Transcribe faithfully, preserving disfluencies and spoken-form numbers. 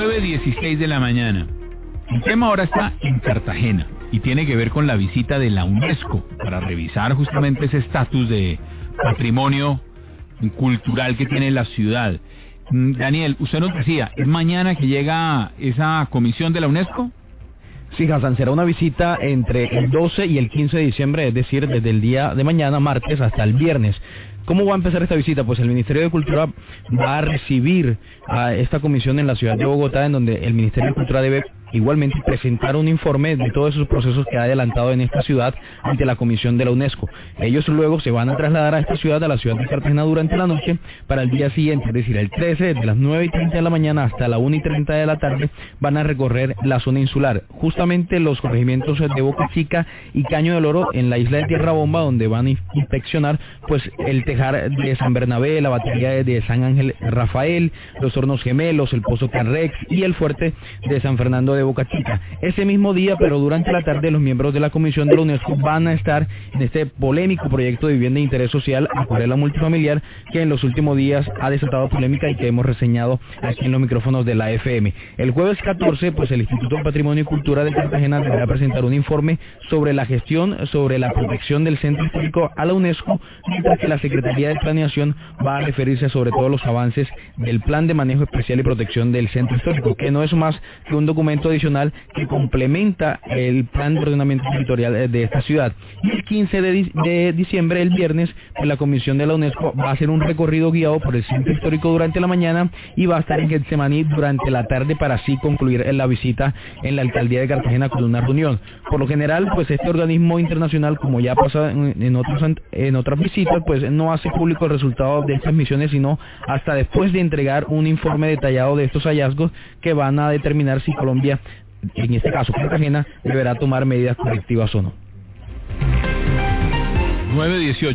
nueve dieciséis de la mañana. El tema ahora está en Cartagena y tiene que ver con la visita de la UNESCO para revisar justamente ese estatus de patrimonio cultural que tiene la ciudad. Daniel, usted nos decía, ¿es mañana que llega esa comisión de la UNESCO? Sí, Hassan, será una visita entre el doce y el quince de diciembre, es decir, desde el día de mañana, martes, hasta el viernes. ¿Cómo va a empezar esta visita? Pues el Ministerio de Cultura va a recibir a esta comisión en la ciudad de Bogotá, en donde el Ministerio de Cultura debe igualmente presentar un informe de todos esos procesos que ha adelantado en esta ciudad ante la comisión de la UNESCO. Ellos luego se van a trasladar a esta ciudad, a la ciudad de Cartagena, durante la noche, para el día siguiente, es decir, el trece, de las nueve y treinta de la mañana hasta la una y treinta de la tarde, van a recorrer la zona insular, justamente los corregimientos de Boca Chica y Caño del Oro, en la isla de Tierra Bomba, donde van a inspeccionar pues el tejar de San Bernabé, la batería de San Ángel Rafael, los hornos gemelos, el pozo Canrex y el fuerte de San Fernando de Boca Chica. Ese mismo día, pero durante la tarde, los miembros de la comisión de la UNESCO van a estar en este polémico proyecto de vivienda de interés social, Acuarela Multifamiliar, que en los últimos días ha desatado polémica y que hemos reseñado aquí en los micrófonos de la F M. El jueves catorce, pues el Instituto de Patrimonio y Cultura de Cartagena deberá presentar un informe sobre la gestión, sobre la protección del centro histórico a la UNESCO, mientras que la Secretaría de Planeación va a referirse sobre todos los avances del Plan de Manejo Especial y Protección del Centro Histórico, que no es más que un documento adicional que complementa el Plan de Ordenamiento Territorial de esta ciudad. Y el quince de diciembre, el viernes, pues la Comisión de la UNESCO va a hacer un recorrido guiado por el Centro Histórico durante la mañana y va a estar en Getsemaní durante la tarde para así concluir la visita en la Alcaldía de Cartagena con una reunión. Por lo general, pues este organismo internacional, como ya pasa en, en, otros, en otras visitas, pues no hace público el resultado de estas misiones, sino hasta después de entregar un informe detallado de estos hallazgos que van a determinar si Colombia, en este caso Cartagena, deberá tomar medidas correctivas o no. nueve dieciocho